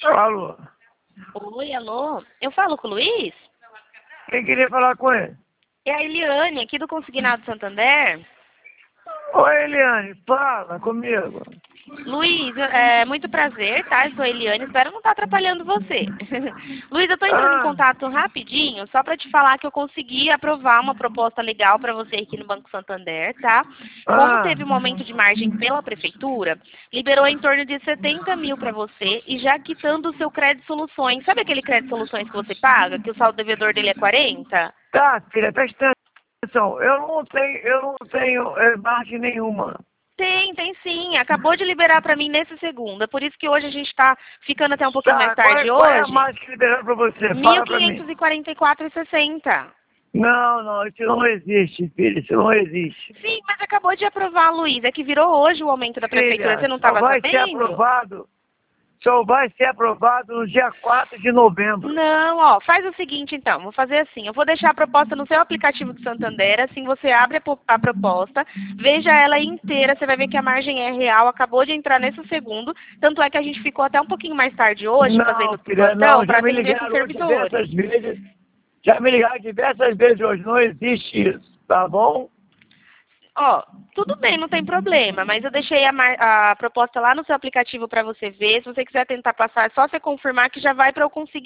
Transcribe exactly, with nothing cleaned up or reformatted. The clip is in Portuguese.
Alô? Oi, alô? Eu falo com o Luiz? Quem queria falar com ele? É a Eliane, aqui do Consignado Santander. Oi, Eliane, fala comigo. Luiz, é muito prazer, tá? Eu sou a Eliane, espero não estar atrapalhando você. Luiz, eu estou entrando em Ah, contato rapidinho, só para te falar que eu consegui aprovar uma proposta legal para você aqui no Banco Santander, tá? Como ah, teve um aumento de margem pela Prefeitura, liberou em torno de setenta mil para você e já quitando o seu crédito soluções. Sabe aquele crédito soluções que você paga, que o saldo devedor dele é quarenta? tá, filha, presta atenção. Eu não tenho, eu não tenho é, margem nenhuma. Tem, tem sim. Acabou de liberar para mim nesse segundo. É por isso que hoje a gente está ficando até um pouquinho mais Tá, qual é, tarde qual é a hoje. margem que liberaram pra você? Mil Fala pra mim. quinhentos e e quarenta e quatro e sessenta. Não, não, isso não existe, filha, isso não existe. Sim, mas acabou de aprovar, Luiz. É que virou hoje o aumento da prefeitura. Você Filha, não só estava vai ser sabendo? aprovado, só vai ser aprovado no dia quatro de novembro. Não, ó, faz o seguinte então, vou fazer assim, eu vou deixar a proposta no seu aplicativo do Santander, assim você abre a, po- a proposta, veja ela inteira, você vai ver que a margem é real, acabou de entrar nesse segundo, tanto é que a gente ficou até um pouquinho mais tarde hoje Não, fazendo filha, plantão não, para já me atender esses ligaram hoje servidores. diversas vezes. Já me ligaram diversas vezes hoje, não existe isso, tá bom? Ó, tudo bem, não tem problema, mas eu deixei a, mar- a proposta lá no seu aplicativo para você ver, se você quiser tentar passar, é só você confirmar que já vai para eu conseguir